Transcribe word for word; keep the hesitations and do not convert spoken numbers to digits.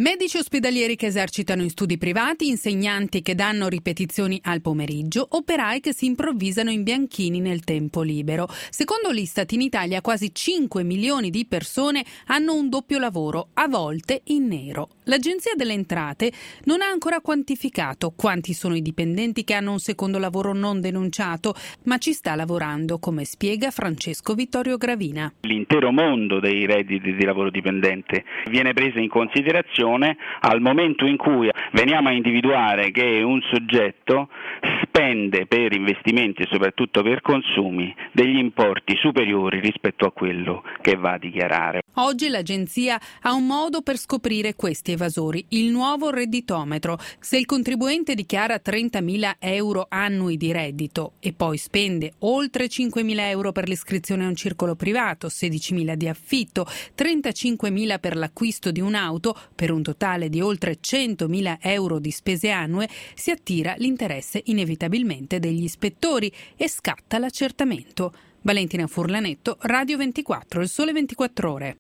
Medici ospedalieri che esercitano in studi privati, insegnanti che danno ripetizioni al pomeriggio, operai che si improvvisano in bianchini nel tempo libero. Secondo l'Istat, in Italia quasi cinque milioni di persone hanno un doppio lavoro, a volte in nero. L'Agenzia delle Entrate non ha ancora quantificato quanti sono i dipendenti che hanno un secondo lavoro non denunciato, ma ci sta lavorando, come spiega Francesco Vittorio Gravina. L'intero mondo dei redditi di lavoro dipendente viene preso in considerazione al momento in cui veniamo a individuare che un soggetto spende per investimenti e soprattutto per consumi degli importi superiori rispetto a quello che va a dichiarare. Oggi l'agenzia ha un modo per scoprire questi evasori, il nuovo redditometro. Se il contribuente dichiara trentamila euro annui di reddito e poi spende oltre cinquemila euro per l'iscrizione a un circolo privato, sedicimila di affitto, trentacinquemila per l'acquisto di un'auto, per un totale di oltre centomila euro di spese annue, si attira l'interesse inevitabilmente degli ispettori e scatta l'accertamento. Valentina Furlanetto, Radio ventiquattro, Il Sole ventiquattro Ore.